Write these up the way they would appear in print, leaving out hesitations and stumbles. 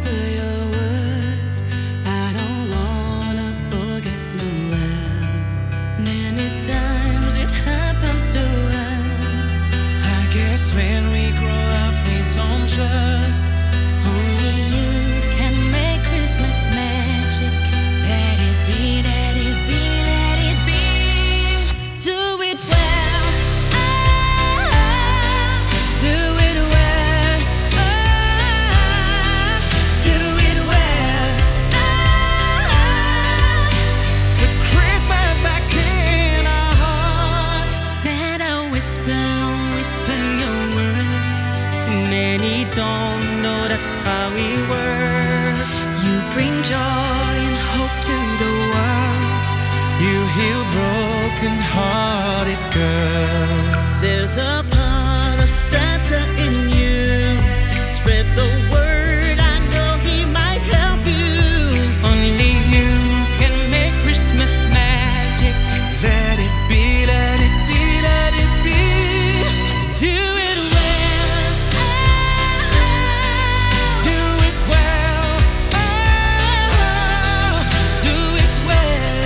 for your word. I don't wanna forget Noel. Many times it happens to us. I guess when we grow up we don't trust. Only you can make Christmas magic. Let it be, let it be, let it be. Do it well. Do it well. Do it well. Put Christmas back in our hearts. Santa, whisper, whisper your words. Many don't know that's how we work. You bring joy and hope to the world. You heal broken-hearted girls. There's a part of Santa in you. Spread the word, I know he might help you. Only you can make Christmas magic. Let it be, let it be, let it be. Do it well. Do it well. Do it well.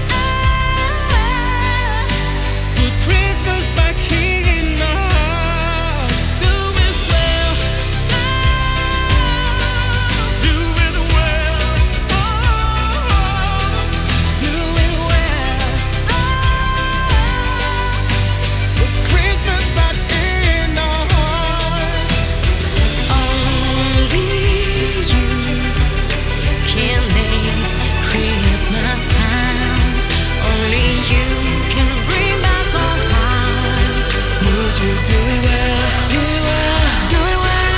Put Christmas back in our hearts. Do it well. Do it well. Do it well. Put Christmas back in our hearts. Only you can make Christmas count. Only you can bring back our hearts. Would you do it well? Do it well. Do it well.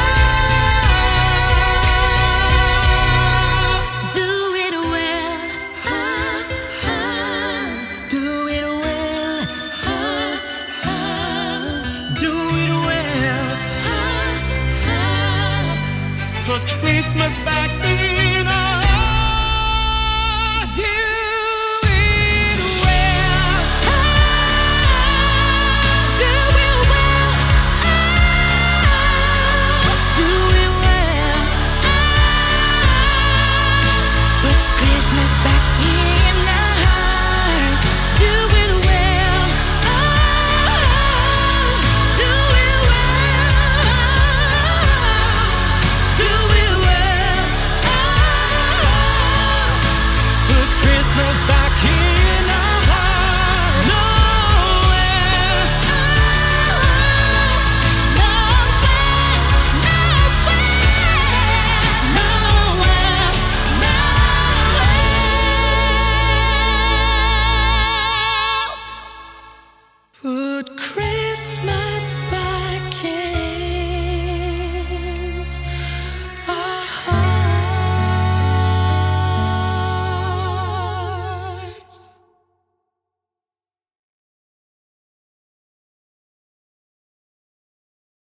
Do it well. Do it well. Do it well. Put Christmas back